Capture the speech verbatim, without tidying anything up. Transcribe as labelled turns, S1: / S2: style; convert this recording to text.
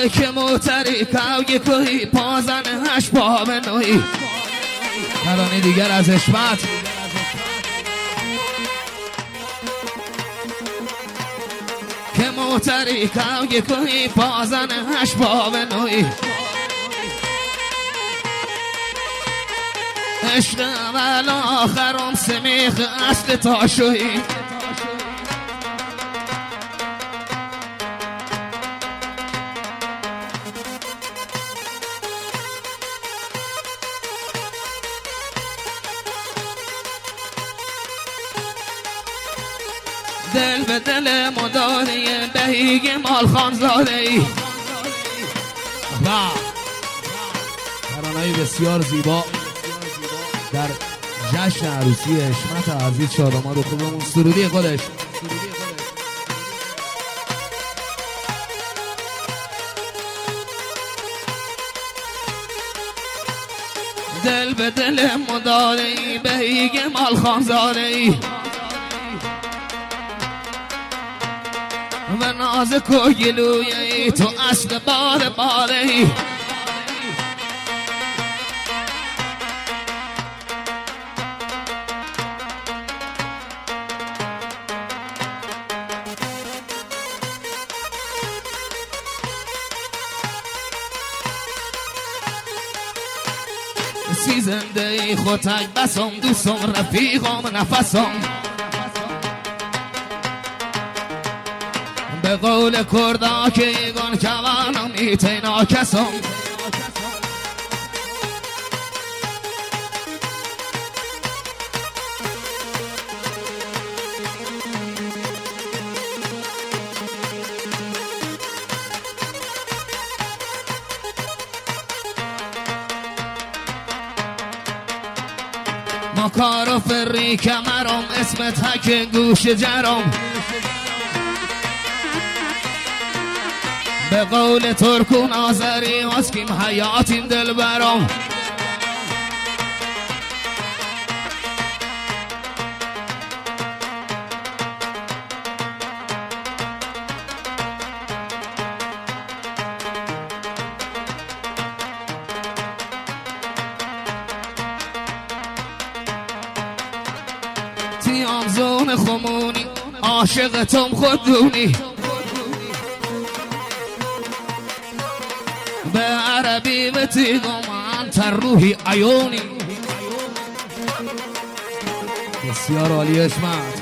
S1: که موتری کوی کوی پازن هش با منوی ترانه دیگر از حشمت که موتری کوی کوی پازن هش با منوی عشق اول آخرم سمیخ اصل تاشوی دل به دل مداری بهیگ مال خانزاده ای ترانه‌ای بسیار زیبا در جشن عروسی حشمت عزیز شادمان رو خوبمون سرودی خودش دل به دل مداره ای بهیگ مال خانزاده ای و نازک و گلوی تو اصل بار باره ای سی زنده ای خودک بسم دوستم رفیقم نفسم به قول کردا که ایگان کوانم ایتینا کسم مکار و فری کمرم اسم تک گوش جرم به قول ترک و نازری اسکیم حیاتیم دل برام تیام زون خمونی عاشقتم خودونی به عربی بتیگم انت روحی عیونی بسیار عالی حشمت